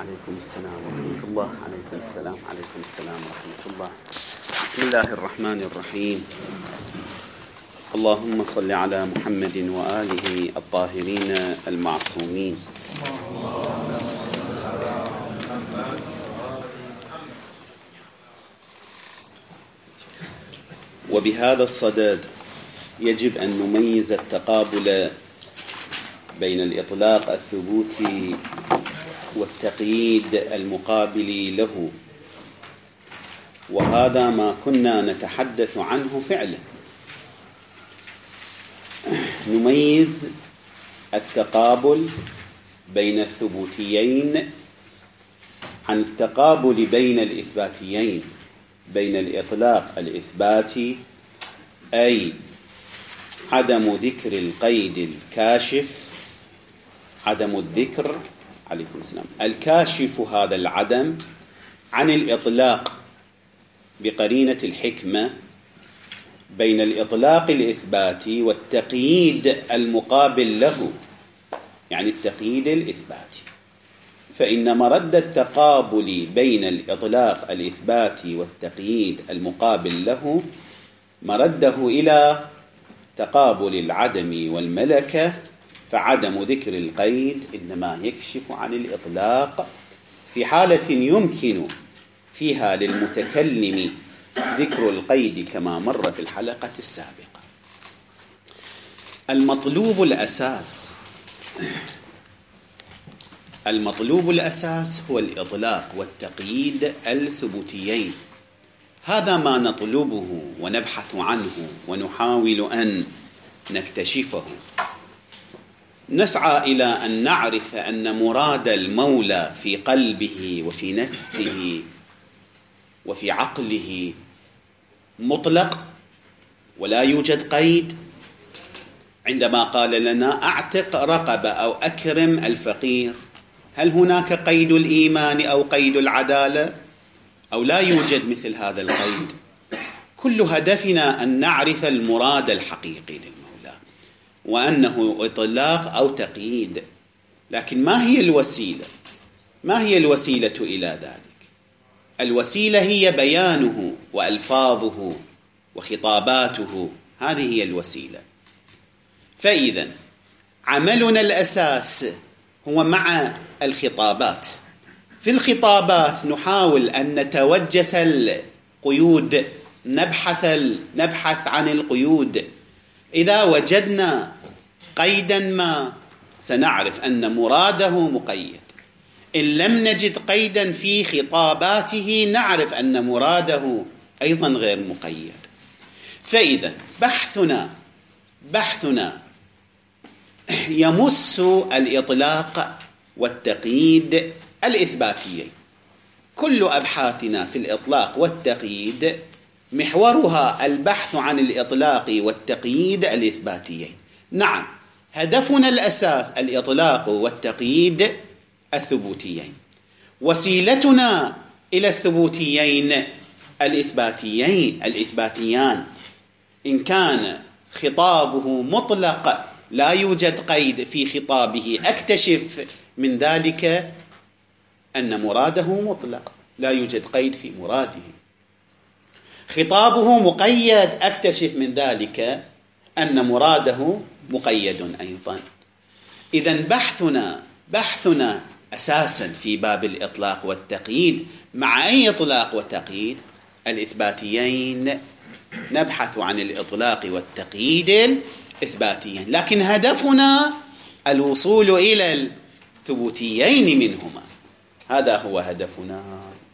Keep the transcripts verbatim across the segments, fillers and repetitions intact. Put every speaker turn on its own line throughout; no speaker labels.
عليكم السلام ورحمة الله. عليكم السلام عليكم السلام ورحمة الله. بسم الله الرحمن الرحيم. اللهم صل على محمد وآله الطاهرين المعصومين. وبهذا الصدد يجب أن نميز التقابل بين الإطلاق الثبوتي والتقييد المقابل له، وهذا ما كنا نتحدث عنه فعلا. نميز التقابل بين الثبوتيين عن التقابل بين الإثباتيين، بين الإطلاق الإثباتي أي عدم ذكر القيد الكاشف، عدم الذكر عليكم السلام الكاشف هذا العدم عن الإطلاق بقرينة الحكمة، بين الإطلاق الإثباتي والتقييد المقابل له، يعني التقييد الإثباتي. فإن مرد التقابل بين الإطلاق الإثباتي والتقييد المقابل له مرده إلى تقابل العدم والملكة، فعدم ذكر القيد إنما يكشف عن الإطلاق في حالة يمكن فيها للمتكلم ذكر القيد كما مر في الحلقة السابقة. المطلوب الأساس المطلوب الأساس هو الإطلاق والتقييد الثبوتيين. هذا ما نطلبه ونبحث عنه ونحاول أن نكتشفه. نسعى إلى أن نعرف أن مراد المولى في قلبه وفي نفسه وفي عقله مطلق ولا يوجد قيد. عندما قال لنا أعتق رقبة أو أكرم الفقير، هل هناك قيد الإيمان أو قيد العدالة أو لا يوجد مثل هذا القيد؟ كل هدفنا أن نعرف المراد الحقيقي للمولى وأنه إطلاق أو تقييد. لكن ما هي الوسيلة؟ ما هي الوسيلة إلى ذلك؟ الوسيلة هي بيانه وألفاظه وخطاباته، هذه هي الوسيلة. فإذا عملنا الأساس هو مع الخطابات. في الخطابات نحاول أن نتوجس القيود، نبحث ال... نبحث عن القيود. إذا وجدنا قيدا ما سنعرف أن مراده مقيد. إن لم نجد قيدا في خطاباته نعرف أن مراده أيضا غير مقيد. فإذا بحثنا بحثنا يمس الإطلاق والتقييد الإثباتيين. كل أبحاثنا في الإطلاق والتقييد محورها البحث عن الإطلاق والتقييد الإثباتيين. نعم، هدفنا الأساس الإطلاق والتقييد الثبوتيين. وسيلتنا إلى الثبوتيين الإثباتيين الإثباتيان إن كان خطابه مطلق لا يوجد قيد في خطابه، أكتشف من ذلك أن مراده مطلق لا يوجد قيد في مراده. خطابه مقيد، أكتشف من ذلك أن مراده مقيد أيضا. إذن بحثنا بحثنا أساسا في باب الإطلاق والتقييد مع أي إطلاق وتقييد الإثباتيين، نبحث عن الإطلاق والتقييد الإثباتيين، لكن هدفنا الوصول إلى الثبوتيين منهما. هذا هو هدفنا.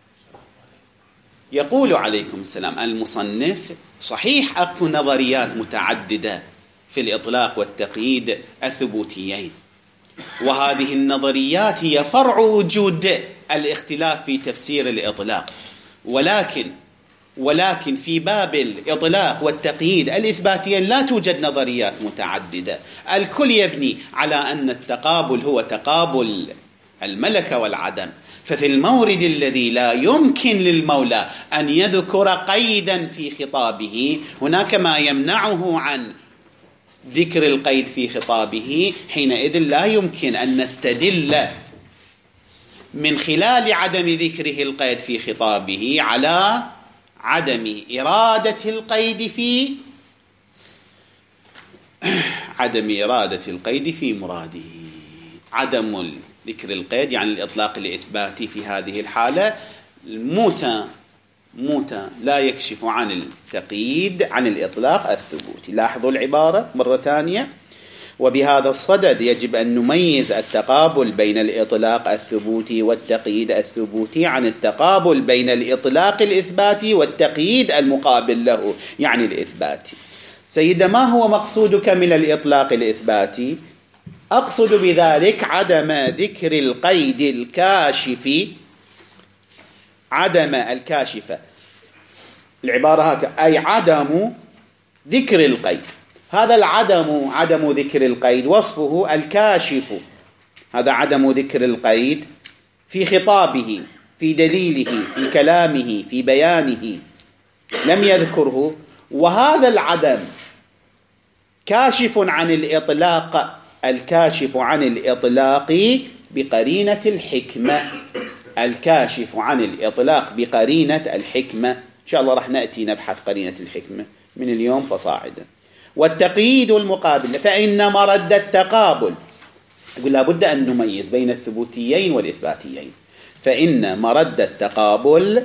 يقول عليكم السلام المصنف: صحيح أكو نظريات متعددة في الإطلاق والتقييد الثبوتيين، وهذه النظريات هي فرع وجود الاختلاف في تفسير الإطلاق، ولكن ولكن في باب الإطلاق والتقييد الإثباتيين لا توجد نظريات متعددة. الكل يبني على أن التقابل هو تقابل الملكة والعدم. ففي المورد الذي لا يمكن للمولى أن يذكر قيدا في خطابه، هناك ما يمنعه عن ذكر القيد في خطابه. حينئذ لا يمكن أن نستدل من خلال عدم ذكره القيد في خطابه على عدم إرادة القيد في عدم إرادة القيد في مراده. عدم ذكر القيد يعني الإطلاق الإثباتي في هذه الحالة موتى موتى لا يكشف عن التقييد عن الإطلاق الثبوتي. لاحظوا العبارة مرة ثانية. وبهذا الصدد يجب أن نميز التقابل بين الإطلاق الثبوتي والتقييد الثبوتي عن التقابل بين الإطلاق الإثباتي والتقييد المقابل له يعني الإثباتي. سيدة، ما هو مقصودك من الإطلاق الإثباتي؟ أقصد بذلك عدم ذكر القيد الكاشف عدم الكاشفة العبارة هكذا، أي عدم ذكر القيد. هذا العدم عدم ذكر القيد وصفه الكاشف. هذا عدم ذكر القيد في خطابه، في دليله، في كلامه، في بيانه لم يذكره، وهذا العدم كاشف عن الإطلاق الكاشف عن الإطلاق بقرينة الحكمة الكاشف عن الإطلاق بقرينة الحكمة. إن شاء الله رح نأتي نبحث قرينة الحكمة من اليوم فصاعدا. والتقييد المقابل فإن مرد التقابل، يقول لابد أن نميز بين الثبوتيين والإثباتيين. فإن مرد التقابل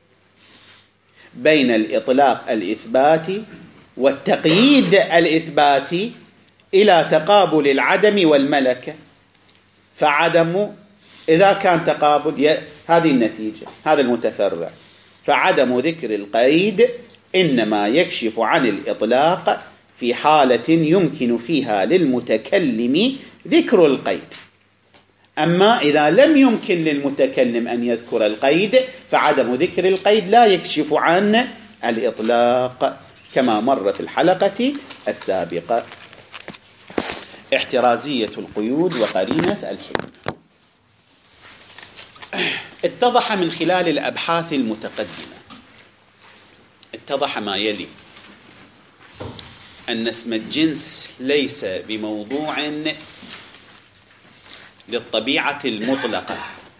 بين الإطلاق الإثباتي والتقييد الإثباتي إلى تقابل العدم والملكة. فعدم إذا كان تقابل هذه النتيجة، هذا المتفرع. فعدم ذكر القيد إنما يكشف عن الإطلاق في حالة يمكن فيها للمتكلم ذكر القيد. أما إذا لم يمكن للمتكلم أن يذكر القيد فعدم ذكر القيد لا يكشف عن الإطلاق كما مر في الحلقة السابقة. احترازية القيود وقرينة الحكمة. اتضح من خلال الأبحاث المتقدمة اتضح ما يلي: أن اسم الجنس ليس بموضوع للطبيعة المطلقة،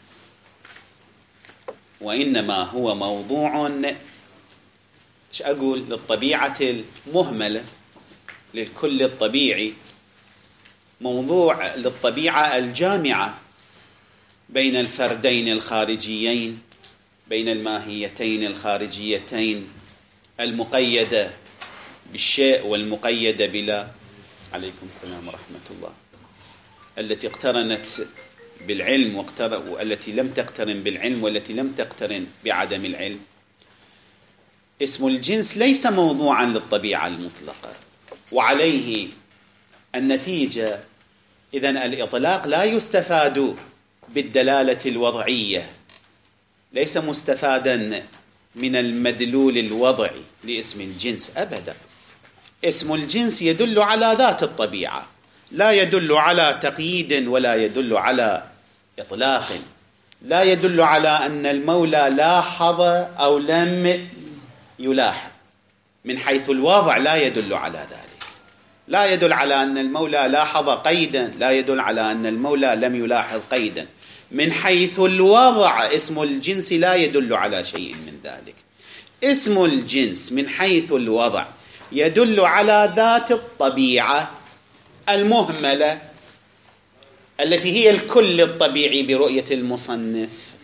وإنما هو موضوع ايش أقول للطبيعة المهملة، للكل الطبيعي، موضوع للطبيعة الجامعة بين الفردين الخارجيين، بين الماهيتين الخارجيتين، المقيدة بالشيء والمقيدة بلا. عليكم السلام ورحمة الله. التي اقترنت بالعلم والتي لم تقترن بالعلم والتي لم تقترن بعدم العلم. اسم الجنس ليس موضوعا للطبيعة المطلقة، وعليه النتيجة إذن الإطلاق لا يستفاد بالدلالة الوضعية، ليس مستفادا من المدلول الوضعي لاسم الجنس أبدا. اسم الجنس يدل على ذات الطبيعة، لا يدل على تقييد ولا يدل على إطلاق، لا يدل على أن المولى لاحظ أو لم يلاحظ. من حيث الوضع لا يدل على ذلك، لا يدل على أن المولى لاحظ قيدا، لا يدل على أن المولى لم يلاحظ قيدا. من حيث الوضع اسم الجنس لا يدل على شيء من ذلك. اسم الجنس من حيث الوضع يدل على ذات الطبيعة المهملة التي هي الكل الطبيعي برؤية المصنف.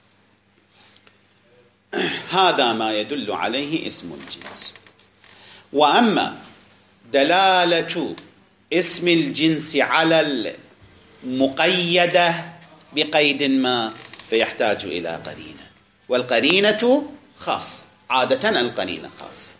هذا ما يدل عليه اسم الجنس. وأما دلالة اسم الجنس على المقيدة بقيد ما فيحتاج إلى قرينة، والقرينة خاصة، عادة القرينة خاصة.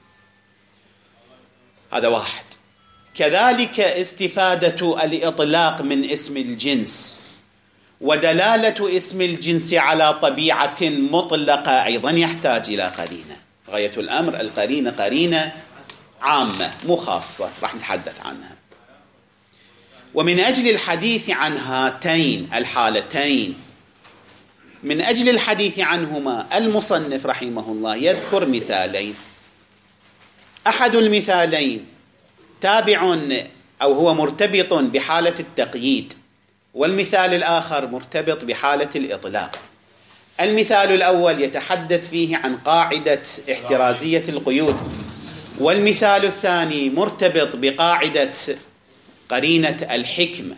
هذا واحد. كذلك استفادة الإطلاق من اسم الجنس ودلالة اسم الجنس على طبيعة مطلقة أيضا يحتاج إلى قرينة. غاية الأمر القرينة قرينة عامة مو خاصة، راح نتحدث عنها. ومن أجل الحديث عن هاتين الحالتين، من أجل الحديث عنهما، المصنف رحمه الله يذكر مثالين. أحد المثالين تابع أو هو مرتبط بحالة التقييد، والمثال الآخر مرتبط بحالة الإطلاق. المثال الأول يتحدث فيه عن قاعدة احترازية القيود، والمثال الثاني مرتبط بقاعدة قرينة الحكمة.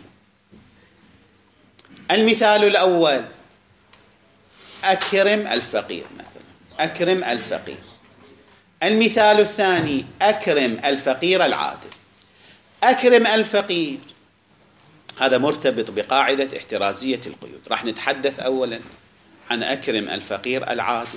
المثال الأول أكرم الفقير مثلا، أكرم الفقير. المثال الثاني أكرم الفقير العادل. أكرم الفقير هذا مرتبط بقاعدة احترازية القيود. راح نتحدث أولا عن أكرم الفقير العادل،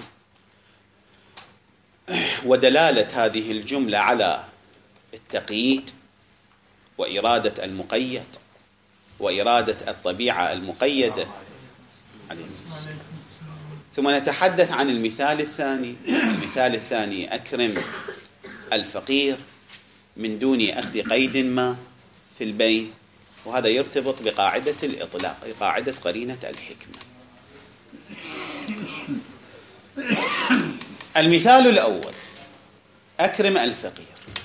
ودلالة هذه الجملة على التقييد وإرادة المقيد وإرادة الطبيعة المقيدة عليه السلام. ثم نتحدث عن المثال الثاني. المثال الثاني أكرم الفقير من دون أخذ قيد ما في البين، وهذا يرتبط بقاعدة الإطلاق، قاعدة قرينة الحكمة. المثال الأول أكرم الفقير،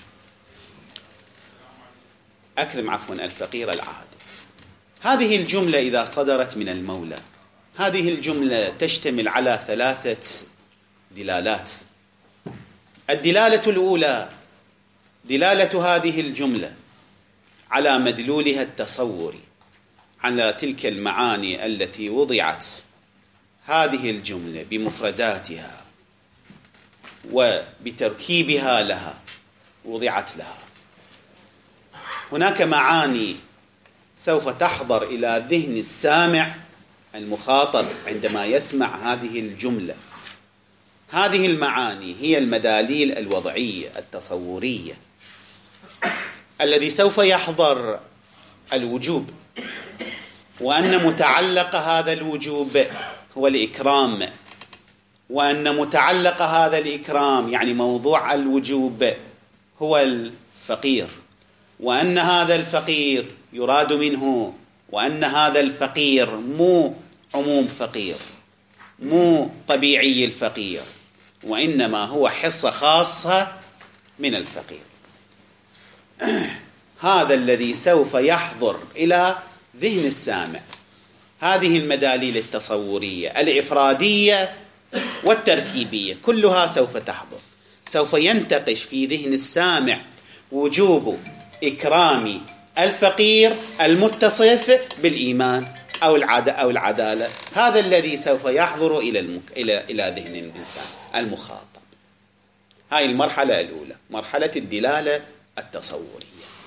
أكرم عفوا الفقير العادل. هذه الجملة إذا صدرت من المولى، هذه الجملة تشتمل على ثلاثة دلالات. الدلالة الأولى دلالة هذه الجملة على مدلولها التصوري، على تلك المعاني التي وضعت هذه الجملة بمفرداتها وبتركيبها لها، وضعت لها. هناك معاني سوف تحضر إلى ذهن السامع المخاطب عندما يسمع هذه الجملة. هذه المعاني هي المداليل الوضعية التصورية الذي سوف يحضر الوجوب، وأن متعلق هذا الوجوب هو الإكرام، وأن متعلق هذا الإكرام يعني موضوع الوجوب هو الفقير، وأن هذا الفقير يراد منه، وأن هذا الفقير مو عموم فقير، مو طبيعي الفقير، وإنما هو حصة خاصة من الفقير. هذا الذي سوف يحضر إلى ذهن السامع. هذه المداليل التصورية الإفرادية والتركيبية كلها سوف تحضر، سوف ينتقش في ذهن السامع وجوب إكرام الفقير المتصف بالإيمان أو العادة أو العدالة. هذا الذي سوف يحضر إلى المك... إلى إلى ذهن الإنسان المخاطب. هاي المرحلة الأولى، مرحلة الدلالة التصورية.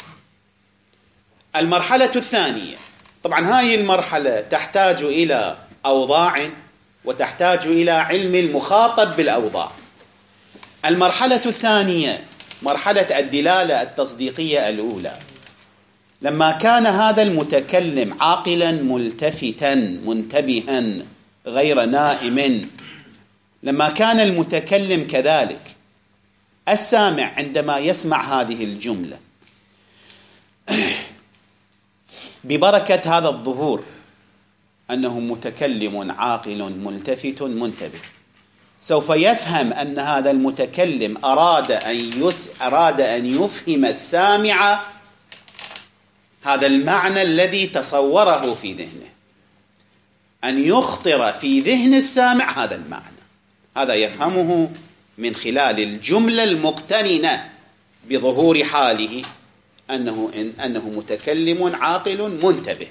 المرحلة الثانية، طبعا هاي المرحلة تحتاج إلى أوضاع وتحتاج إلى علم المخاطب بالأوضاع. المرحلة الثانية مرحلة الدلالة التصديقية الأولى، لما كان هذا المتكلم عاقلا ملتفتا منتبها غير نائم، لما كان المتكلم كذلك، السامع عندما يسمع هذه الجملة ببركة هذا الظهور أنه متكلم عاقل ملتفت منتبه، سوف يفهم أن هذا المتكلم أراد أن يس أراد أن يفهم السامع هذا المعنى الذي تصوره في ذهنه، أن يخطر في ذهن السامع هذا المعنى. هذا يفهمه من خلال الجملة المقترنة بظهور حاله أنه إن أنه متكلم عاقل منتبه.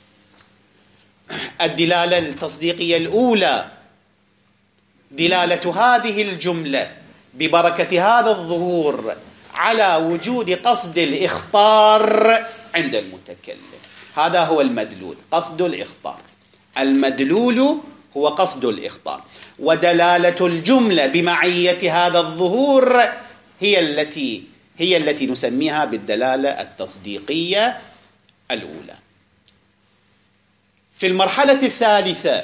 الدلالة التصديقية الأولى دلالة هذه الجملة ببركة هذا الظهور على وجود قصد الإخطار عند المتكلم. هذا هو المدلول، قصد الإخطار. المدلول هو قصد الإخطار، ودلالة الجملة بمعية هذا الظهور هي التي هي التي نسميها بالدلالة التصديقية الأولى. في المرحلة الثالثة،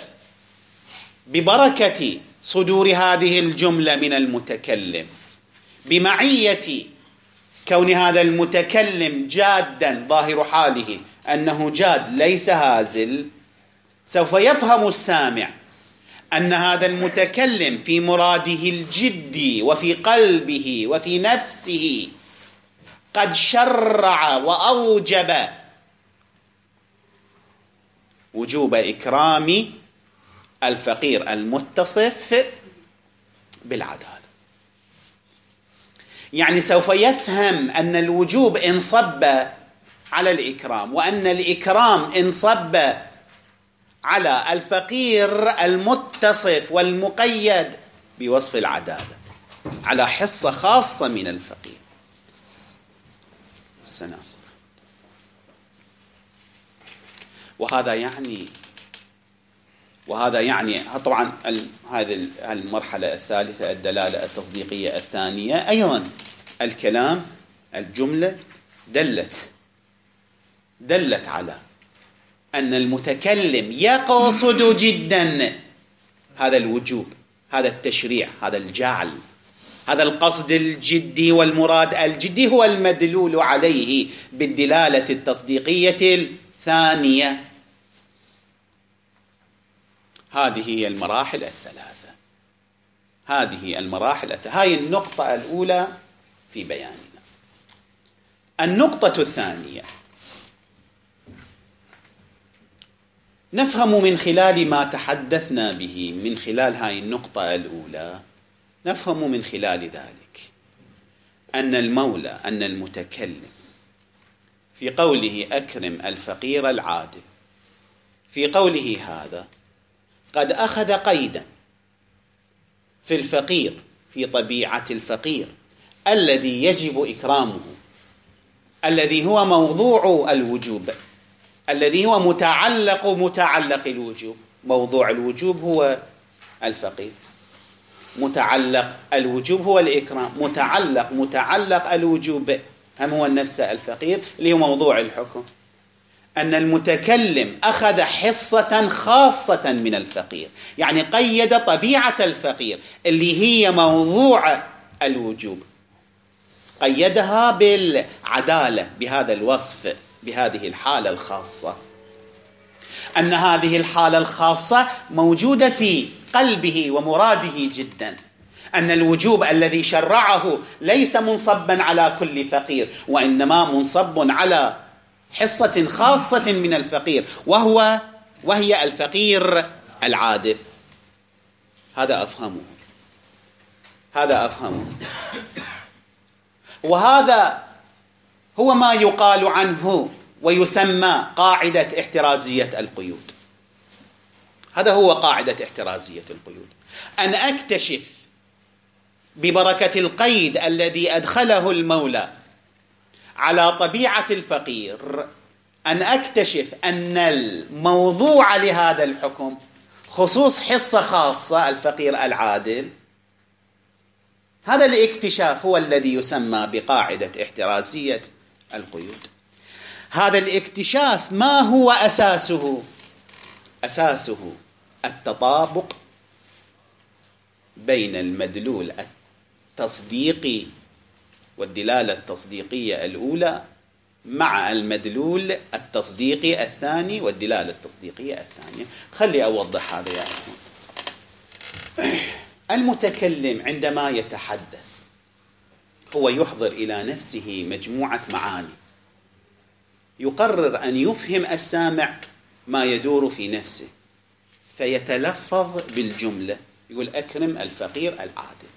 ببركة صدور هذه الجملة من المتكلم، بمعية كون هذا المتكلم جادا، ظاهر حاله أنه جاد ليس هازل، سوف يفهم السامع أن هذا المتكلم في مراده الجدي وفي قلبه وفي نفسه قد شرع وأوجب وجوب إكرام الفقير المتصف بالعدالة. يعني سوف يفهم أن الوجوب انصب على الإكرام، وأن الإكرام انصب على الفقير المتصف والمقيد بوصف العدالة، على حصة خاصة من الفقير. السلام. وهذا يعني وهذا يعني طبعا هذه المرحلة الثالثة الدلالة التصديقية الثانية أيضا الكلام الجملة دلت دلت على أن المتكلم يقصد جدا هذا الوجوب، هذا التشريع، هذا الجعل، هذا القصد الجدي والمراد الجدي هو المدلول عليه بالدلالة التصديقية الثانية. هذه هي المراحل الثلاثة، هذه المراحل الثلاثة. هاي النقطة الأولى في بياننا. النقطة الثانية نفهم من خلال ما تحدثنا به، من خلال هاي النقطة الأولى نفهم من خلال ذلك أن المولى، أن المتكلم في قوله أكرم الفقير العادل، في قوله هذا قد أخذ قيدا في الفقير، في طبيعة الفقير الذي يجب إكرامه، الذي هو موضوع الوجوب، الذي هو متعلق متعلق الوجوب. موضوع الوجوب هو الفقير، متعلق الوجوب هو الإكرام، متعلق متعلق الوجوب هم هو النفس الفقير اللي هو موضوع الحكم. أن المتكلم أخذ حصة خاصة من الفقير، يعني قيد طبيعة الفقير اللي هي موضوع الوجوب، قيدها بالعدالة، بهذا الوصف، بهذه الحالة الخاصة. أن هذه الحالة الخاصة موجودة في قلبه ومراده جدا. أن الوجوب الذي شرعه ليس منصبا على كل فقير، وإنما منصب على حصة خاصة من الفقير، وهو وهي الفقير العادل. هذا أفهمه، هذا أفهمه. وهذا هو ما يقال عنه ويسمى قاعدة احترازية القيود. هذا هو قاعدة احترازية القيود، أن أكتشف ببركة القيد الذي أدخله المولى على طبيعة الفقير، أن أكتشف أن الموضوع لهذا الحكم خصوص حصة خاصة الفقير العادل. هذا الاكتشاف هو الذي يسمى بقاعدة احترازية القيود. هذا الاكتشاف ما هو أساسه؟ أساسه التطابق بين المدلول التصديقي والدلالة التصديقية الأولى مع المدلول التصديقي الثاني والدلالة التصديقية الثانية. خلي أوضح هذا يا أخوان. المتكلم عندما يتحدث هو يحضر إلى نفسه مجموعة معاني، يقرر أن يفهم السامع ما يدور في نفسه، فيتلفظ بالجملة، يقول أكرم الفقير العادل.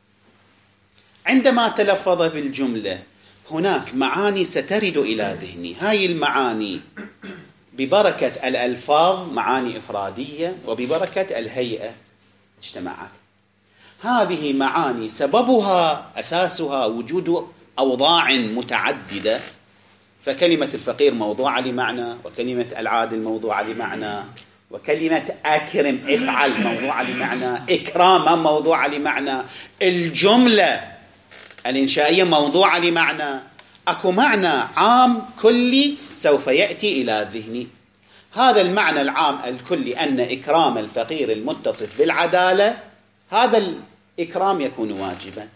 عندما تلفظ بالجملة هناك معاني سترد إلى ذهني. هاي المعاني ببركة الألفاظ معاني إفرادية، وببركة الهيئة اجتماعات. هذه معاني سببها أساسها وجود أوضاع متعددة، فكلمة الفقير موضوعة لمعنى، وكلمة العادل موضوعة لمعنى، وكلمة أكرم افعل موضوعة لمعنى، إكراما موضوعة لمعنى، الجملة الإنشائية موضوعة لمعنى. أكو معنى عام كلي سوف يأتي إلى ذهني. هذا المعنى العام الكلي أن إكرام الفقير المتصف بالعدالة، هذا الإكرام يكون واجبا.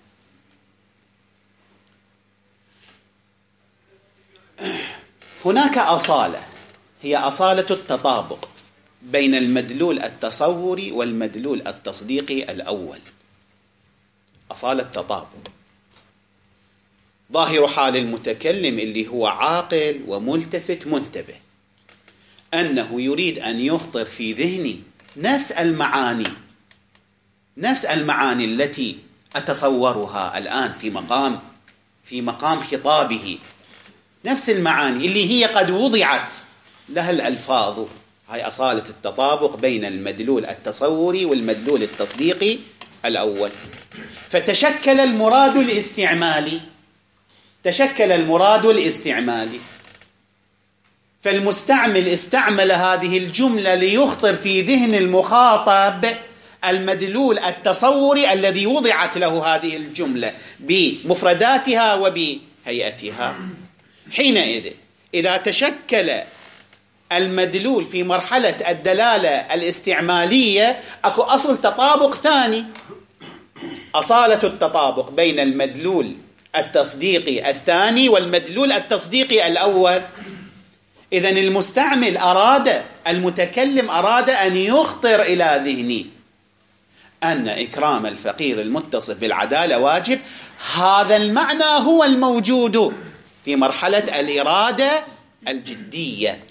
هناك أصالة، هي أصالة التطابق بين المدلول التصوري والمدلول التصديقي الأول. أصالة تطابق ظاهر حال المتكلم اللي هو عاقل وملتفت منتبه، أنه يريد أن يخطر في ذهني نفس المعاني نفس المعاني التي أتصورها الآن في مقام في مقام خطابه، نفس المعاني اللي هي قد وضعت لها الألفاظ. هاي أصالة التطابق بين المدلول التصوري والمدلول التصديقي الأول. فتشكل المراد الاستعمالي تشكل المراد الاستعمالي فالمستعمل استعمل هذه الجملة ليخطر في ذهن المخاطب المدلول التصوري الذي وضعت له هذه الجملة بمفرداتها وبهيئتها. حينئذ إذا تشكل المدلول في مرحلة الدلالة الاستعمالية، أكو أصل تطابق ثاني، أصالة التطابق بين المدلول التصديقي الثاني والمدلول التصديقي الأول. إذن المستعمل أراد المتكلم أراد أن يخطر إلى ذهني أن إكرام الفقير المتصف بالعدالة واجب. هذا المعنى هو الموجود في مرحلة الإرادة الجدية،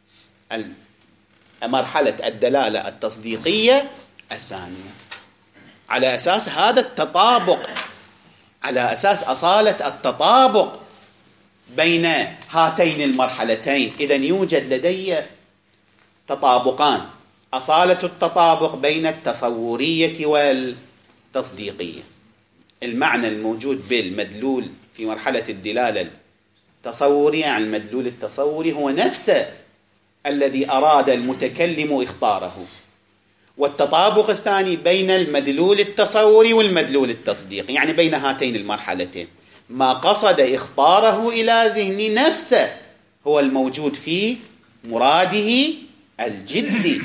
مرحلة الدلالة التصديقية الثانية. على أساس هذا التطابق، على أساس أصالة التطابق بين هاتين المرحلتين، إذن يوجد لدي تطابقان: أصالة التطابق بين التصورية والتصديقية. المعنى الموجود بالمدلول في مرحلة الدلالة التصورية عن المدلول التصوري هو نفسه الذي أراد المتكلم إخطاره. والتطابق الثاني بين المدلول التصوري والمدلول التصديقي، يعني بين هاتين المرحلتين، ما قصد إخطاره إلى ذهن نفسه هو الموجود في مراده الجدي.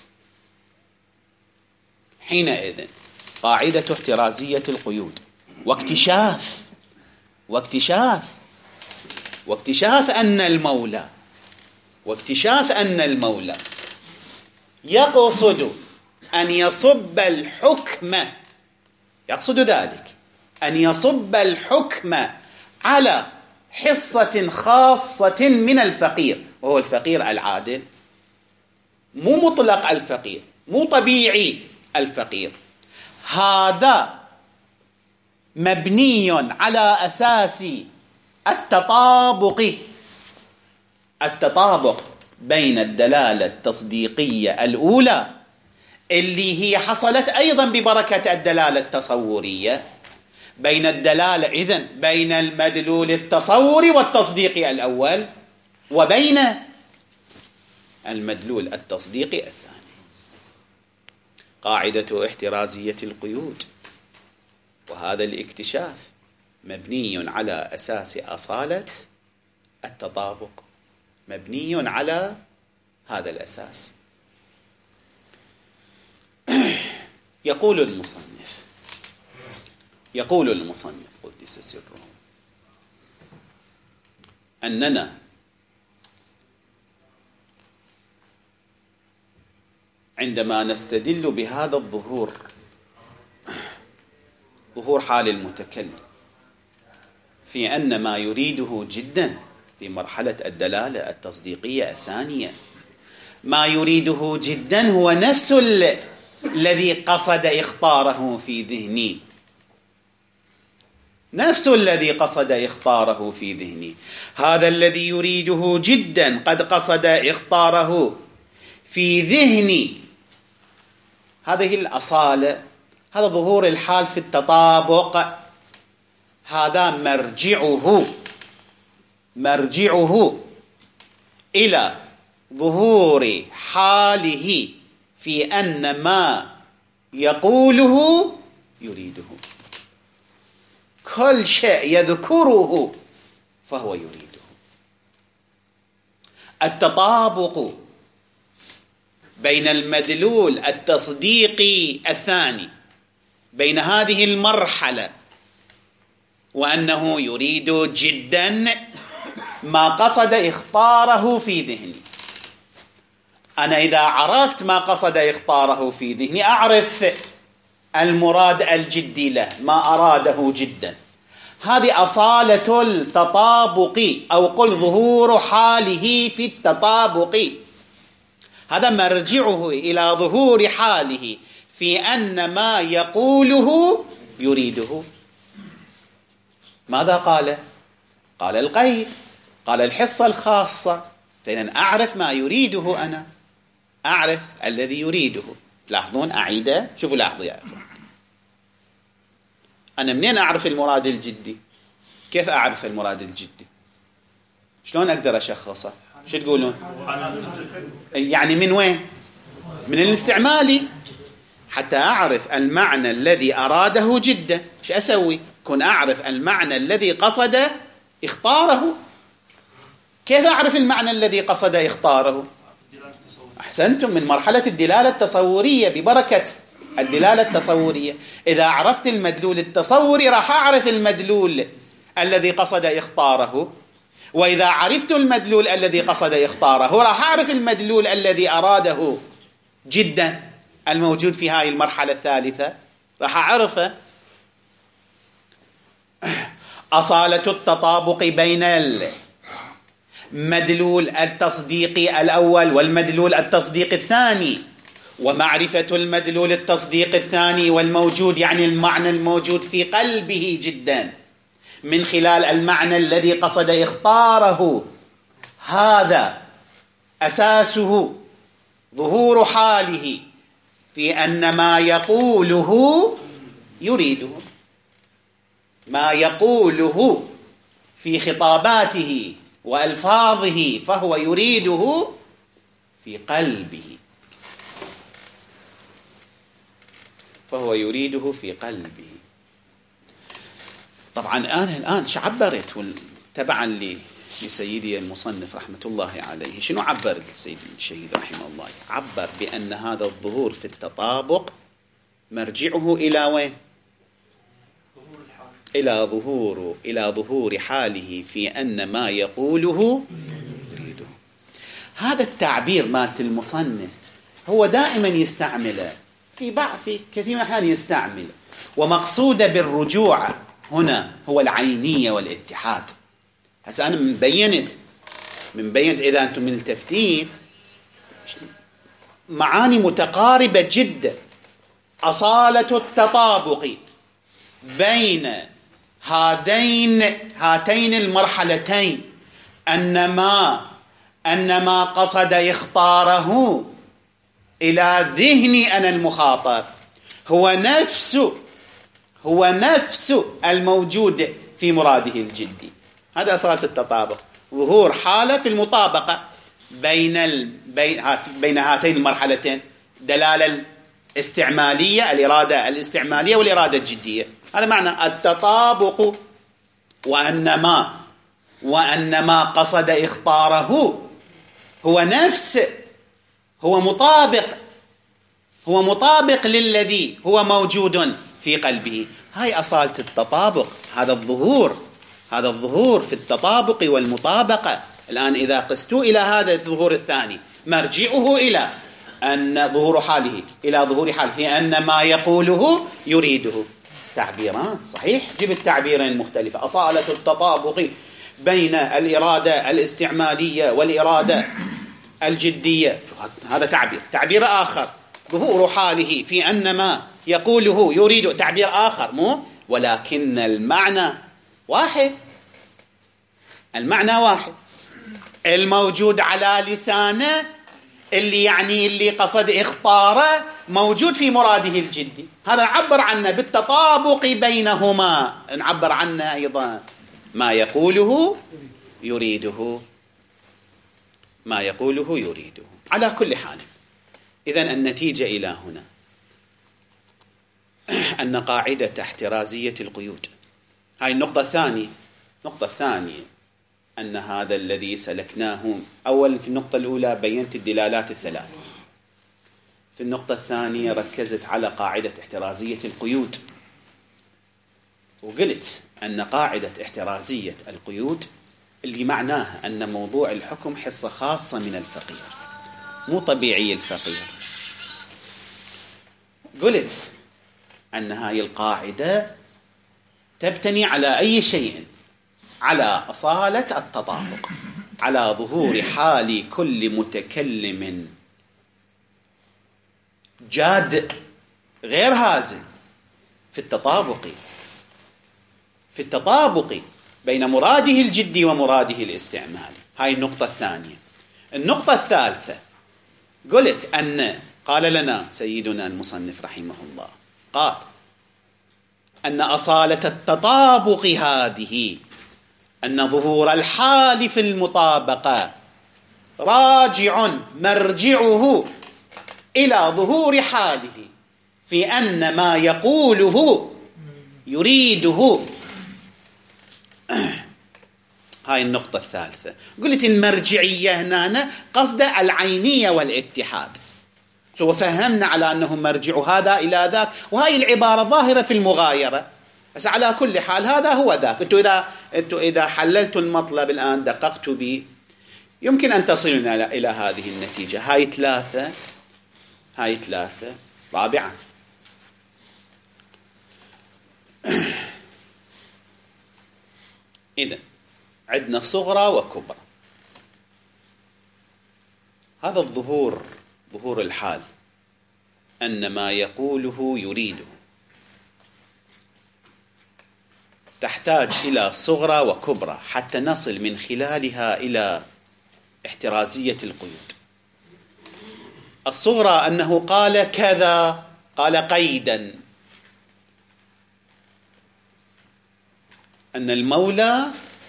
حينئذ قاعدة احترازية القيود واكتشاف واكتشاف واكتشاف أن المولى واكتشاف أن المولى يقصد أن يصب الحكم، يقصد ذلك أن يصب الحكم على حصة خاصة من الفقير، وهو الفقير العادل، مو مطلق الفقير، مو طبيعي الفقير. هذا مبني على أساس التطابق التطابق بين الدلالة التصديقية الأولى اللي هي حصلت أيضا ببركة الدلالة التصورية، بين الدلالة إذن بين المدلول التصوري والتصديقي الأول وبين المدلول التصديقي الثاني. قاعدة احترازية القيود، وهذا الاكتشاف مبني على أساس أصالة التطابق، مبني على هذا الأساس. يقول المصنف يقول المصنف قدس سره أننا عندما نستدل بهذا الظهور، ظهور حال المتكلم في أن ما يريده جدا في مرحلة الدلالة التصديقية الثانية، ما يريده جدا هو نفس الذي قصد إخطاره في ذهني، نفس الذي قصد إخطاره في ذهني. هذا الذي يريده جدا قد قصد إخطاره في ذهني. هذه الأصالة، هذا ظهور الحال في التطابق، هذا مرجعه مرجعه إلى ظهور حاله في أن ما يقوله يريده. كل شيء يذكره فهو يريده. التطابق بين المدلول التصديقي الثاني، بين هذه المرحلة وأنه يريد جدا ما قصد إخطاره في ذهني. أنا إذا عرفت ما قصد إخطاره في ذهني أعرف المراد الجدي له، ما أراده جدا. هذه أصالة التطابق، أو قل ظهور حاله في التطابق. هذا مرجعه إلى ظهور حاله في أن ما يقوله يريده. ماذا قال؟ قال القيد، قال الحصة الخاصة. فإذا أعرف ما يريده، أنا أعرف الذي يريده. لاحظون أعيده، شوفوا لاحظوا يا أخوان، أنا منين أعرف المراد الجدي؟ كيف أعرف المراد الجدي؟ شلون أقدر أشخصه؟ شو تقولون؟ يعني من وين؟ من الاستعمالي. حتى أعرف المعنى الذي أراده جدا، شو أسوي؟ كن أعرف المعنى الذي قصد اختاره. كيف أعرف المعنى الذي قصد اختاره؟ أحسنتم، من مرحلة الدلالة التصورية، ببركة الدلالة التصورية. إذا عرفت المدلول التصوري راح أعرف المدلول الذي قصد اختاره، وإذا عرفت المدلول الذي قصد اختاره راح أعرف المدلول الذي أراده جدا الموجود في هذه المرحلة الثالثة، راح أعرفه. أصالة التطابق بين المدلول التصديقي الأول والمدلول التصديقي الثاني، ومعرفة المدلول التصديقي الثاني والموجود، يعني المعنى الموجود في قلبه جدا، من خلال المعنى الذي قصد اختاره. هذا أساسه ظهور حاله في أن ما يقوله يريده، ما يقوله في خطاباته وألفاظه فهو يريده في قلبه، فهو يريده في قلبه. طبعا أنا الآن شو عبرت تبعا لسيدي المصنف رحمة الله عليه؟ شنو عبر السيد الشهيد رحمه الله؟ عبر بأن هذا الظهور في التطابق مرجعه إلى وين؟ إلى ظهور إلى ظهور حاله في أن ما يقوله يريده. هذا التعبير مات المصنف هو دائما يستعمله في بعض في كثير من الأحيان يستعمله، ومقصوده بالرجوع هنا هو العينية والاتحاد. هسه أنا مبينت مبينت إذا أنتم ملتفتين معاني متقاربة جدا. أصالة التطابق بين هذين هاتين المرحلتين أن ما أن ما قصد إخطاره إلى ذهني أنا المخاطب هو نفسه هو نفس الموجود في مراده الجدي. هذا أصالة التطابق، ظهور حالة في المطابقة بين ال... بين... بين هاتين المرحلتين، دلالة الاستعمالية، الإرادة الاستعمالية والإرادة الجدية. هذا معنى التطابق، وأن ما وأن ما قصد إخطاره هو نفس هو مطابق هو مطابق للذي هو موجود في قلبه. هاي أصالة التطابق، هذا الظهور هذا الظهور في التطابق والمطابقة. الآن إذا قستوا إلى هذا الظهور الثاني مرجعه إلى أن ظهور حاله إلى ظهور حاله في أن ما يقوله يريده. تعبيران صحيح، جيب التعبيرين مختلفة. أصالة التطابق بين الإرادة الاستعمالية والإرادة الجدية، هذا تعبير. تعبير آخر ظهور حاله في أن ما يقوله يريد، تعبير آخر، مو ولكن المعنى واحد. المعنى واحد الموجود على لسانه، اللي يعني اللي قصد اختاره موجود في مراده الجدي. هذا نعبر عنه بالتطابق بينهما. نعبر عنه أيضا ما يقوله يريده، ما يقوله يريده. على كل حال، إذن النتيجة إلى هنا أن قاعدة احترازية القيود، هاي النقطة الثانية. النقطة الثانية أن هذا الذي سلكناه، أولا في النقطة الأولى بينت الدلالات الثلاث، في النقطة الثانية ركزت على قاعدة احترازية القيود، وقلت أن قاعدة احترازية القيود اللي معناها أن موضوع الحكم حصة خاصة من الفقيه، مو طبيعي الفقيه. قلت أن هاي القاعدة تبتني على أي شيء؟ على أصالة التطابق، على ظهور حال كل متكلم جاد غير هازل في التطابق في التطابق بين مراده الجدي ومراده الاستعمالي. هاي النقطة الثانية. النقطة الثالثة، قلت أن قال لنا سيدنا المصنف رحمه الله، قال أن أصالة التطابق هذه أن ظهور الحال في المطابقة راجع مرجعه إلى ظهور حاله في أن ما يقوله يريده. هاي النقطة الثالثة. قلت المرجعية هنا قصد العينية والاتحاد، سو فهمنا على أنه مرجع هذا إلى ذاك، وهاي العبارة ظاهرة في المغايرة. بس على كل حال هذا هو ذاك. أنتوا إذا أنتوا إذا حللتوا المطلب الآن دققتوا به يمكن أن تصلوا إلى هذه النتيجة. هاي ثلاثة هاي ثلاثة رابعة. إذن عندنا صغرى وكبرى. هذا الظهور ظهور الحال أن ما يقوله يريده تحتاج إلى صغرى وكبرى حتى نصل من خلالها إلى احترازية القيود. الصغرى أنه قال كذا، قال قيدا، أن المولى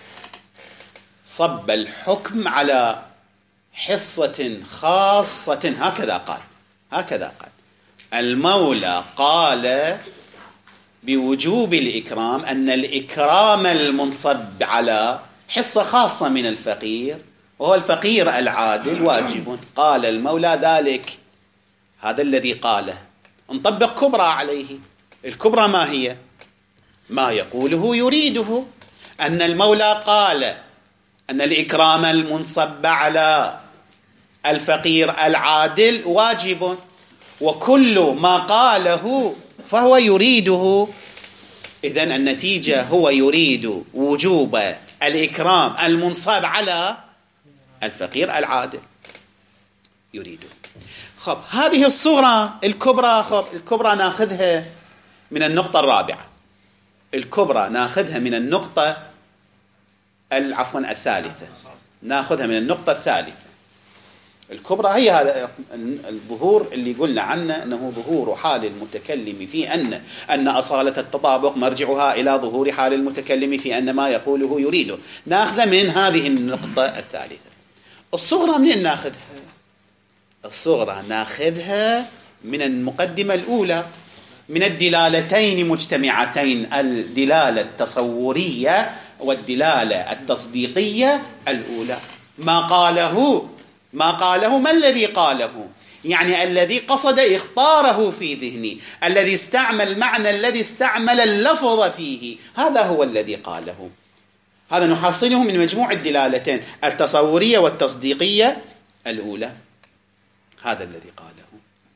صب الحكم على حصة خاصة، هكذا قال هكذا قال المولى قال بوجوب الإكرام، أن الإكرام المنصب على حصة خاصة من الفقير وهو الفقير العادل واجب. قال المولى ذلك، هذا الذي قاله. نطبق كبرى عليه. الكبرى ما هي؟ ما يقوله يريده، أن المولى قال أن الإكرام المنصب على الفقير العادل واجب، وكل ما قاله فهو يريده. إذن النتيجة هو يريد وجوب الإكرام المنصب على الفقير العادل يريده. خب هذه الصورة الكبرى، خب الكبرى ناخذها من النقطة الرابعة. الكبرى ناخذها من النقطة عفوا الثالثة ناخذها من النقطة الثالثة. الكبرى هي هذا الظهور اللي قلنا عنه أنه ظهور حال المتكلم في أن أن أصالة التطابق مرجعها إلى ظهور حال المتكلم في أن ما يقوله يريده. ناخذ من هذه النقطة الثالثة. الصغرى منين ناخذها؟ الصغرى ناخذها من المقدمة الأولى، من الدلالتين مجتمعتين، الدلالة التصورية والدلالة التصديقية الأولى. ما قاله ما قاله ما الذي قاله؟ يعني الذي قصد إخطاره في ذهني، الذي استعمل معنى الذي استعمل اللفظ فيه، هذا هو الذي قاله. هذا نحصله من مجموع الدلالتين التصورية والتصديقية الأولى. هذا الذي قاله.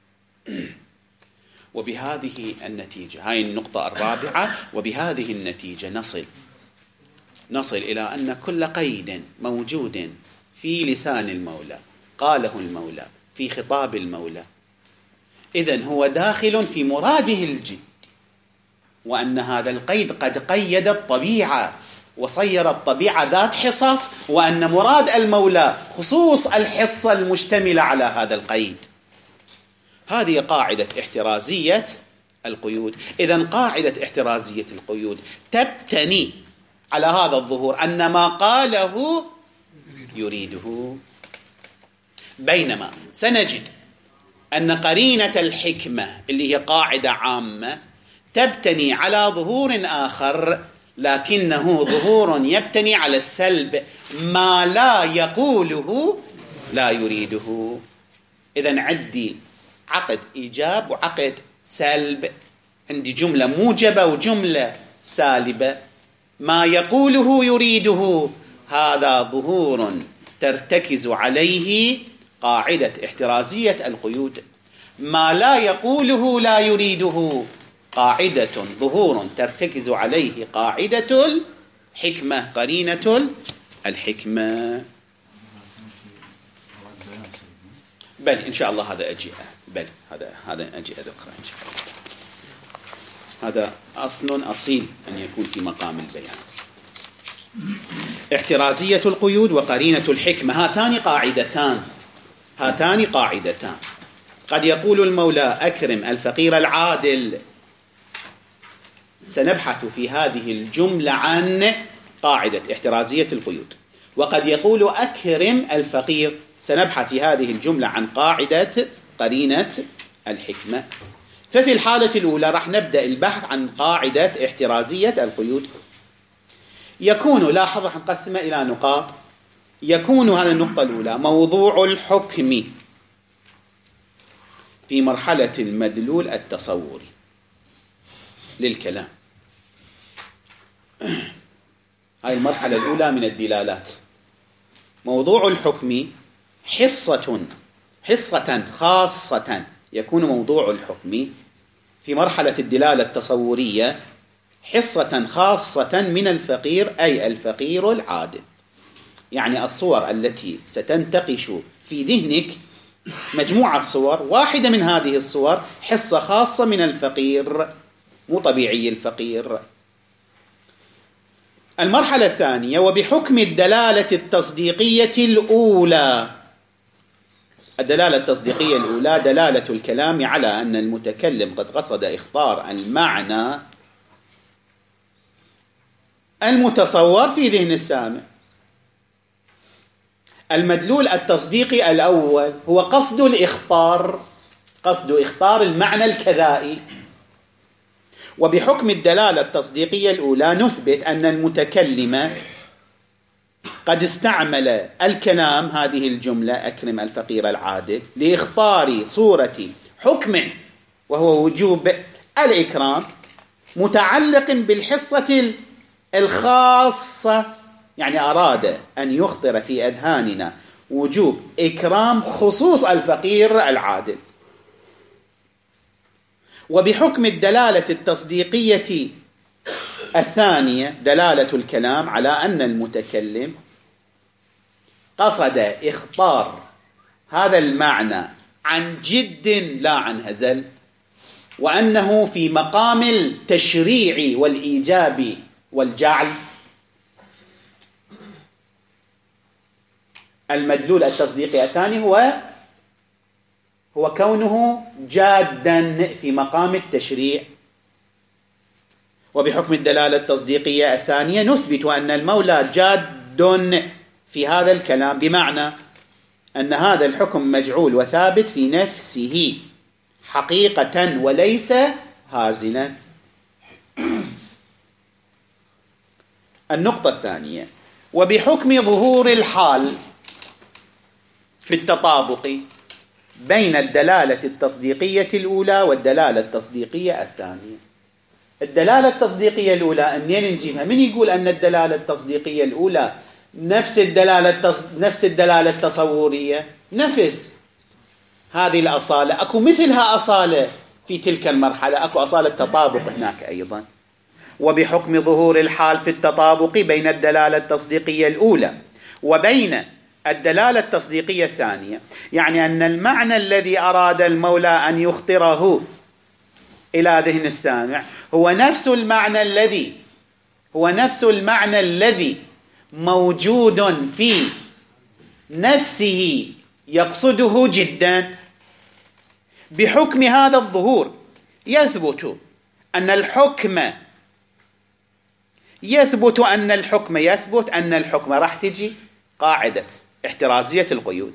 وبهذه النتيجة، هاي النقطة الرابعة، وبهذه النتيجة نصل نصل إلى أن كل قيد موجود في لسان المولى قاله المولى في خطاب المولى إذن هو داخل في مراده الجد، وأن هذا القيد قد قيد الطبيعة وصير الطبيعة ذات حصص، وأن مراد المولى خصوص الحصة المشتملة على هذا القيد. هذه قاعدة احترازية القيود. إذن قاعدة احترازية القيود تبتني على هذا الظهور أن ما قاله يريده، بينما سنجد أن قرينة الحكمة اللي هي قاعدة عامة تبتني على ظهور آخر، لكنه ظهور يبتني على السلب، ما لا يقوله لا يريده. إذن عندي عقد إيجاب وعقد سلب، عندي جملة موجبة وجملة سالبة. ما يقوله يريده هذا ظهور ترتكز عليه قاعدة احترازية القيود. ما لا يقوله لا يريده قاعدة ظهور ترتكز عليه قاعدة الحكمة، قرينة الحكمة. بل إن شاء الله هذا أجيء بل هذا هذا أجي أذكره إن شاء الله. هذا أصل أصيل أن يكون في مقام البيان. احترازية القيود وقرينة الحكمة، هاتان قاعدتان هاتان قاعدتان. قد يقول المولى أكرم الفقير العادل، سنبحث في هذه الجملة عن قاعدة احترازية القيود. وقد يقول أكرم الفقير، سنبحث في هذه الجملة عن قاعدة قرينة الحكمة. ففي الحالة الأولى راح نبدأ البحث عن قاعدة احترازية القيود. يكون، لاحظ راح نقسمه إلى نقاط. يكون، هذه النقطة الأولى، موضوع الحكم في مرحلة المدلول التصوري للكلام. هاي المرحلة الأولى من الدلالات. موضوع الحكم حصة حصة خاصة، يكون موضوع الحكم في مرحلة الدلالة التصورية حصة خاصة من الفقير، أي الفقير العادل. يعني الصور التي ستنتقش في ذهنك مجموعة صور، واحدة من هذه الصور حصة خاصة من الفقير، مو طبيعي الفقير. المرحلة الثانية، وبحكم الدلالة التصديقية الأولى. الدلالة التصديقية الأولى دلالة الكلام على أن المتكلم قد قصد إخبار المعنى المتصور في ذهن السامع. المدلول التصديقي الأول هو قصد الإخبار، قصد إخبار المعنى الكذائي. وبحكم الدلالة التصديقية الأولى نثبت أن المتكلم قد استعمل الكلام، هذه الجملة أكرم الفقير العادل، لإخبار صورة حكم وهو وجوب الإكرام متعلق بالحصة الخاصة. يعني أراد أن يخطر في أذهاننا وجوب إكرام خصوص الفقير العادل. وبحكم الدلالة التصديقية الثانية دلالة الكلام على أن المتكلم قصد إخبار هذا المعنى عن جد لا عن هزل، وأنه في مقام التشريع والإيجاب والجعل. المدلول التصديقي الثاني هو هو كونه جادا في مقام التشريع. وبحكم الدلالة التصديقية الثانية نثبت أن المولى جاد في هذا الكلام، بمعنى أن هذا الحكم مجعول وثابت في نفسه حقيقة وليس هازلا. النقطة الثانية، وبحكم ظهور الحال في التطابق بين الدلالة التصديقية الأولى والدلالة التصديقية الثانية. الدلالة التصديقية الأولى منين نجيبها؟ من يقول أن الدلالة التصديقية الأولى نفس الدلالة التص... نفس الدلالة التصورية؟ نفس هذه الأصالة، أكو مثلها أصالة في تلك المرحلة، أكو أصالة تطابق هناك أيضا. وبحكم ظهور الحال في التطابق بين الدلالة التصديقية الأولى وبين الدلالة التصديقية الثانية، يعني أن المعنى الذي أراد المولى أن يخطره إلى ذهن السامع هو نفس المعنى الذي هو نفس المعنى الذي موجود في نفسه يقصده جدا. بحكم هذا الظهور يثبت أن الحكم يثبت أن الحكم يثبت أن الحكم راح تجي قاعدة احترازية القيود.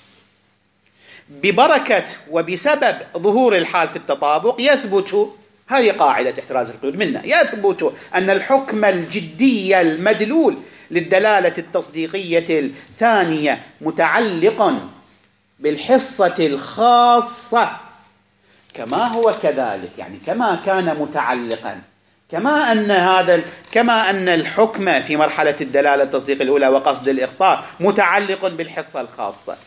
ببركة وبسبب ظهور الحال في التطابق يثبت، هذه قاعدة احتراز القيود منا، يثبت أن الحكم الجدي المدلول للدلالة التصديقية الثانية متعلق بالحصة الخاصة كما هو كذلك، يعني كما كان متعلقا، كما أن هذا كما أن الحكم في مرحلة الدلالة التصديق الأولى وقصد الإخطاء متعلق بالحصة الخاصة،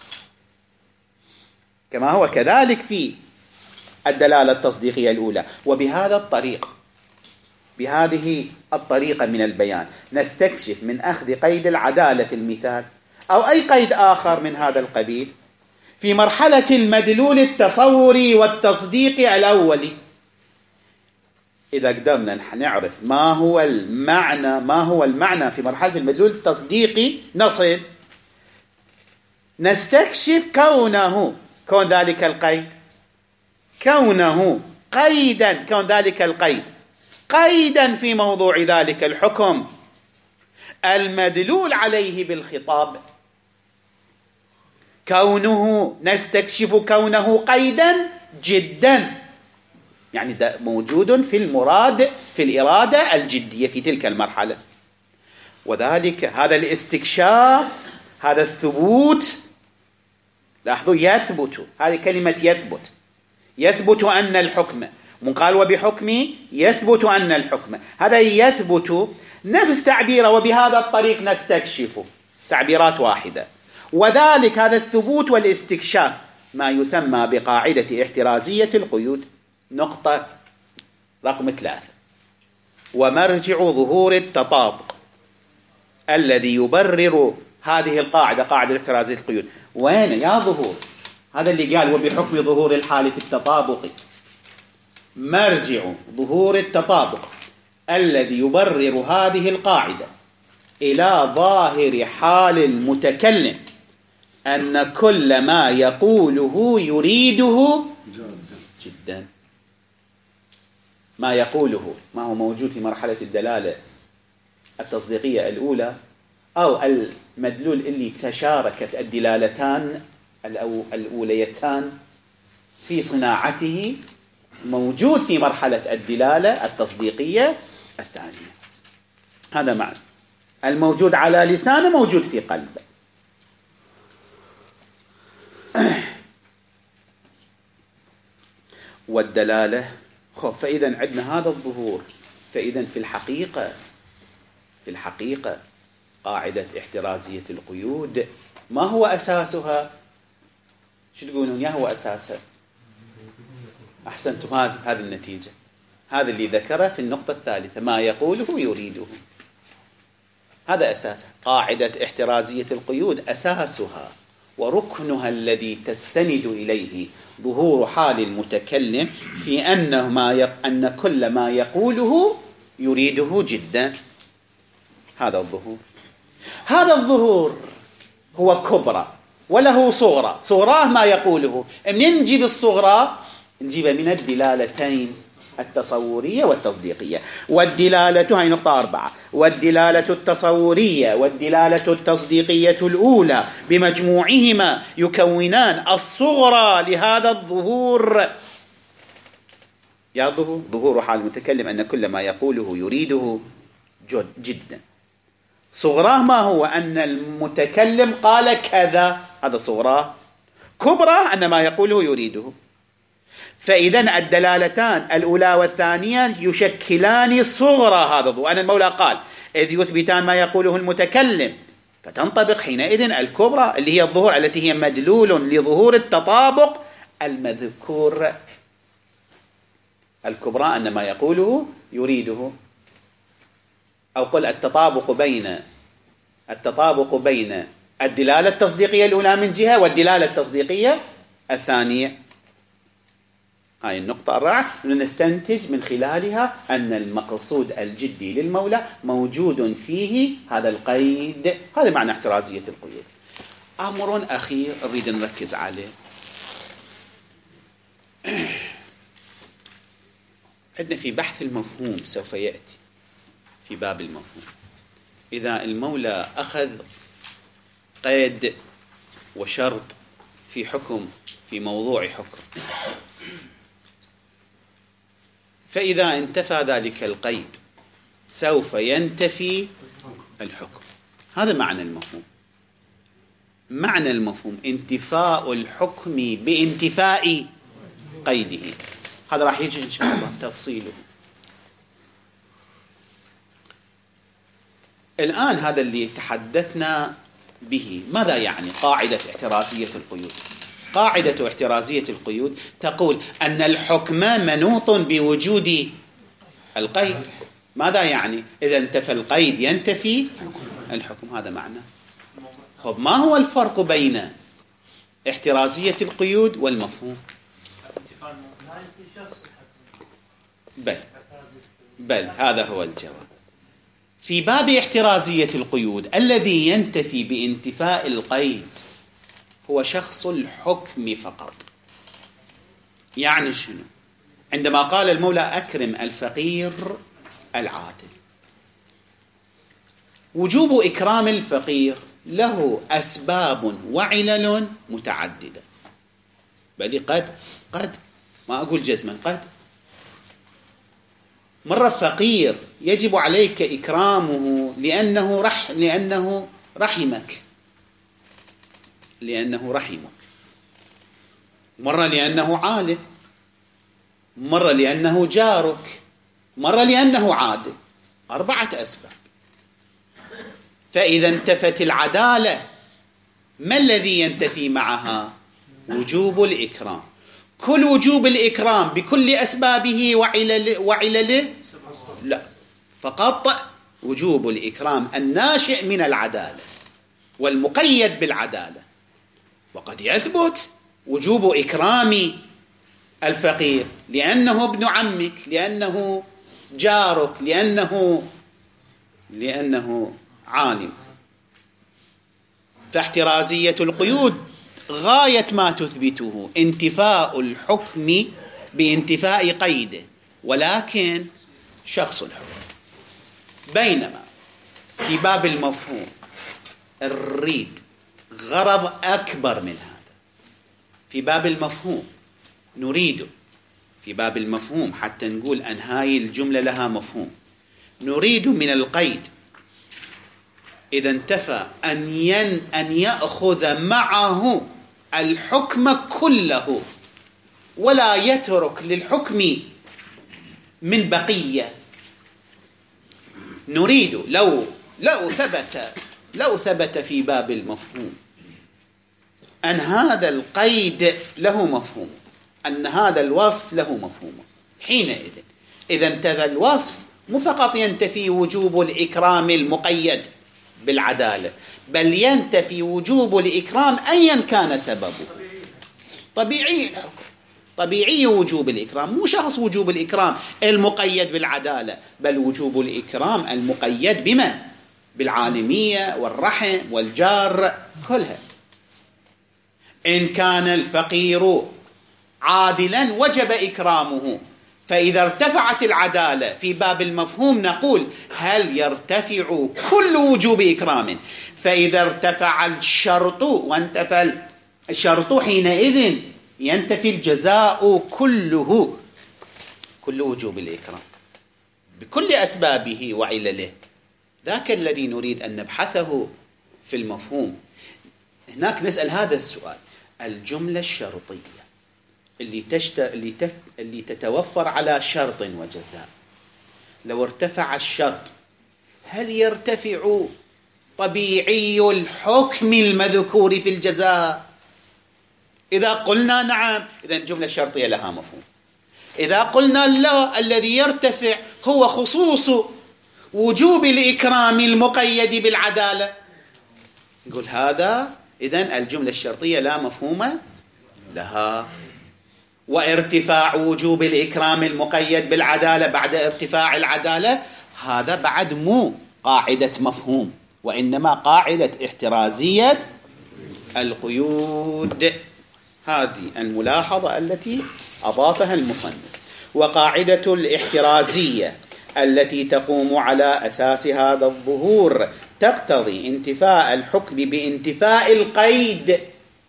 كما هو كذلك في الدلالة التصديقية الأولى. وبهذا الطريق بهذه الطريقة من البيان نستكشف من أخذ قيد العدالة في المثال أو أي قيد آخر من هذا القبيل في مرحلة المدلول التصوري والتصديقي الأولي. إذا قدرنا نعرف ما هو المعنى ما هو المعنى في مرحلة المدلول التصديقي، نصل نستكشف كونه كون ذلك القيد كونه قيدا كون ذلك القيد قيدا في موضوع ذلك الحكم المدلول عليه بالخطاب. كونه نستكشف كونه قيدا جدا، يعني ده موجود في المراد في الإرادة الجدية في تلك المرحلة. وذلك هذا الاستكشاف، هذا الثبوت، لاحظوا يثبت، هذه كلمة يثبت يثبت أن الحكم من قال وبحكمي يثبت أن الحكم، هذا يثبت نفس تعبيره وبهذا الطريق نستكشف، تعبيرات واحدة. وذلك هذا الثبوت والاستكشاف ما يسمى بقاعدة احترازية القيود. نقطة رقم ثلاثة: ومرجع ظهور التطابق الذي يبرر هذه القاعدة، قاعدة احترازية القيود. وين يا ظهور؟ هذا اللي قال وبحكم ظهور الحال في التطابق. مرجع ظهور التطابق الذي يبرر هذه القاعدة إلى ظاهر حال المتكلم أن كل ما يقوله يريده جدا. ما يقوله ما هو موجود في مرحلة الدلالة التصديقية الأولى أو المدلول اللي تشاركت الدلالتان الأوليتان في صناعته، موجود في مرحلة الدلالة التصديقية الثانية. هذا معنى الموجود على لسانه موجود في قلبه. والدلالة خب فإذا عندنا هذا الظهور. فإذا في الحقيقة في الحقيقة قاعدة احترازية القيود ما هو أساسها؟ شو تقولون يا هو أساسها؟ أحسنتم، هذه هذه النتيجة، هذا اللي ذكره في النقطة الثالثة، ما يقوله يريده. هذا أساسها. قاعدة احترازية القيود أساسها وركنها الذي تستند إليه ظهور حال المتكلم في أنه ما يق... أن كل ما يقوله يريده جدا. هذا الظهور هذا الظهور هو كبرى وله صغرى. صغراه ما يقوله. منين نجيب الصغرى؟ نجيبها من الدلالتين التصورية والتصديقية. والدلالة هاي نقطة أربعة. والدلالة التصورية والدلالة التصديقية الأولى بمجموعهما يكونان الصغرى لهذا الظهور. يا ظهور ظهور حال المتكلم أن كل ما يقوله يريده جد جدا. صغراه ما هو؟ أن المتكلم قال كذا، هذا صغراه. كبرى أن ما يقوله يريده. فإذا الدلالتان الأولى والثانية يشكلان صغرى هذا الظهور. أن المولى قال إذ يثبتان ما يقوله المتكلم، فتنطبق حينئذ الكبرى اللي هي الظهور التي هي مدلول لظهور التطابق المذكور. الكبرى أن ما يقوله يريده، أو قل التطابق بين التطابق بين الدلالة التصديقية الأولى من جهة والدلالة التصديقية الثانية. هاي النقطة الرابعة نستنتج من خلالها أن المقصود الجدي للمولى موجود فيه هذا القيد. هذا معنى احترازية القيود. أمر أخير أريد نركز عليه. عندنا في بحث المفهوم سوف يأتي في باب المفهوم، إذا المولى أخذ قيد وشرط في حكم في موضوع حكم، فإذا انتفى ذلك القيد سوف ينتفي الحكم. هذا معنى المفهوم. معنى المفهوم انتفاء الحكم بانتفاء قيده. هذا راح يجي إن شاء الله تفصيله. الآن هذا اللي تحدثنا به ماذا يعني قاعدة احترازية القيود؟ قاعدة احترازية القيود تقول أن الحكم منوط بوجود القيد. ماذا يعني؟ إذا انتفى القيد ينتفي الحكم. هذا معنى. خب ما هو الفرق بين احترازية القيود والمفهوم. بل بل هذا هو الجواب. في باب احترازية القيود الذي ينتفي بانتفاء القيد هو شخص الحكم فقط. يعني شنو؟ عندما قال المولى أكرم الفقير العادل، وجوب إكرام الفقير له أسباب وعلل متعددة، بل قد قد ما أقول جزما قد مرة فقير يجب عليك إكرامه لأنه رح لأنه رحمك لأنه رحمك مرة لأنه عالم، مرة لأنه جارك، مرة لأنه عادل. أربعة أسباب. فإذا انتفت العدالة ما الذي ينتفي معها؟ وجوب الإكرام. كل وجوب الإكرام بكل أسبابه وعلله, وعلله لا، فقط وجوب الإكرام الناشئ من العدالة والمقيد بالعدالة. وقد يثبت وجوب إكرام الفقير لأنه ابن عمك، لأنه جارك، لأنه لأنه عالم. فاحترازية القيود غاية ما تثبته انتفاء الحكم بانتفاء قيده، ولكن شخص الحكم. بينما في باب المفهوم نريد غرض أكبر من هذا. في باب المفهوم نريد في باب المفهوم حتى نقول أن هاي الجملة لها مفهوم، نريد من القيد إذا انتفى أن ين أن يأخذ معه الحكم كله ولا يترك للحكم من بقية. نريد لو لو ثبت لو ثبت في باب المفهوم أن هذا القيد له مفهوم، أن هذا الوصف له مفهوم، حينئذ إذا انتفى الوصف مو فقط ينتفي وجوب الإكرام المقيد بالعدالة، بل ينتفي وجوب الإكرام أيا كان سببه. طبيعي الحكم، طبيعي وجوب الإكرام، مو شخص وجوب الإكرام المقيد بالعدالة، بل وجوب الإكرام المقيد بمن؟ بالعالمية والرحم والجار كلها. إن كان الفقير عادلا وجب إكرامه، فإذا ارتفعت العدالة في باب المفهوم نقول هل يرتفع كل وجوب إكرام؟ فإذا ارتفع الشرط وانتفى الشرط حينئذ ينتفي الجزاء كله، كل وجوب الإكرام بكل أسبابه وعلله. ذاك الذي نريد أن نبحثه في المفهوم. هناك نسأل هذا السؤال: الجملة الشرطية اللي تشت... اللي, تف... اللي تتوفر على شرط وجزاء، لو ارتفع الشرط هل يرتفع طبيعي الحكم المذكور في الجزاء؟ إذا قلنا نعم، إذا الجملة الشرطية لها مفهوم. إذا قلنا لا، الذي يرتفع هو خصوص وجوب الإكرام المقيد بالعدالة، نقول هذا إذن الجملة الشرطية لا مفهوم لها. وارتفاع وجوب الإكرام المقيد بالعدالة بعد ارتفاع العدالة هذا بعد مو قاعدة مفهوم، وإنما قاعدة احترازية القيود. هذه الملاحظة التي أضافها المصنف. وقاعدة الاحترازية التي تقوم على أساس هذا الظهور تقتضي انتفاء الحكم بانتفاء القيد.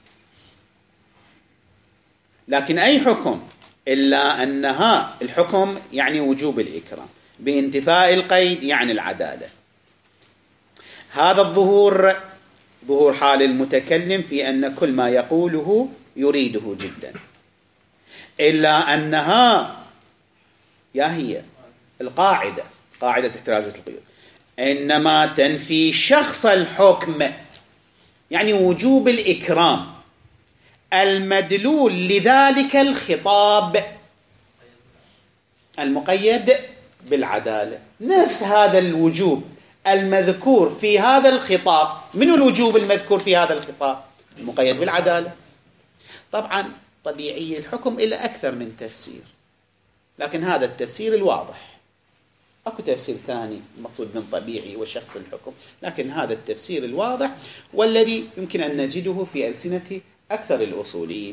لكن أي حكم إلا أنها الحكم يعني وجوب الإكرام، بانتفاء القيد يعني العدالة. هذا الظهور ظهور حال المتكلم في أن كل ما يقوله يريده جدا، إلا أنها يا هي القاعدة قاعدة احترازية القيود إنما تنفي شخص الحكم، يعني وجوب الإكرام المدلول لذلك الخطاب المقيد بالعدالة. نفس هذا الوجوب المذكور في هذا الخطاب. من الوجوب المذكور في هذا الخطاب؟ المقيد بالعدالة. طبعا طبيعي الحكم إلى أكثر من تفسير، لكن هذا التفسير الواضح. أكو تفسير ثاني المقصود من طبيعي وشخص الحكم، لكن هذا التفسير الواضح والذي يمكن أن نجده في ألسنة أكثر الأصوليين.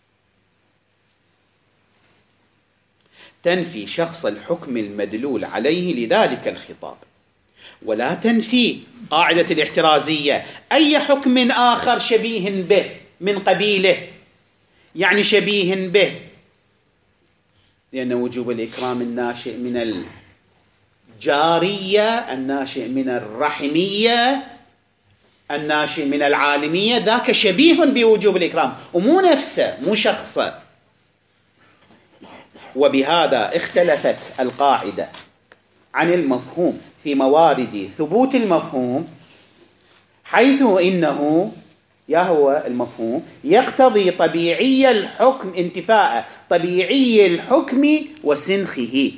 تنفي شخص الحكم المدلول عليه لذلك الخطاب، ولا تنفي قاعدة الاحترازية أي حكم آخر شبيه به من قبيله، يعني شبيه به، لأن وجوب الإكرام الناشئ من الجارية، الناشئ من الرحمية، الناشئ من العالمية، ذاك شبيه بوجوب الإكرام ومو نفسه، مو شخصه. وبهذا اختلفت القاعدة عن المفهوم في موارد ثبوت المفهوم، حيث إنه يا هو المفهوم يقتضي طبيعي الحكم، انتفاء طبيعي الحكم وسنخه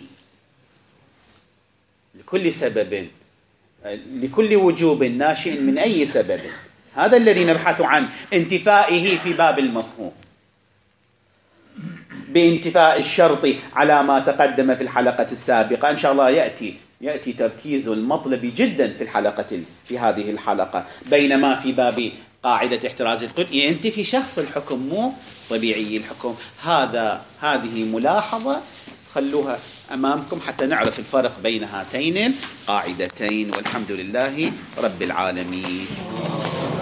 لكل سبب، لكل وجوب ناشئ من أي سبب. هذا الذي نبحث عن انتفائه في باب المفهوم، بانتفاء الشرط على ما تقدم في الحلقة السابقة. إن شاء الله يأتي يأتي تركيز المطلب جدا في الحلقة في هذه الحلقة، بينما في باب قاعدة احتراز القول ينتفي شخص الحكم مو طبيعي الحكم. هذا هذه ملاحظة خلوها أمامكم حتى نعرف الفرق بين هاتين القاعدتين، والحمد لله رب العالمين.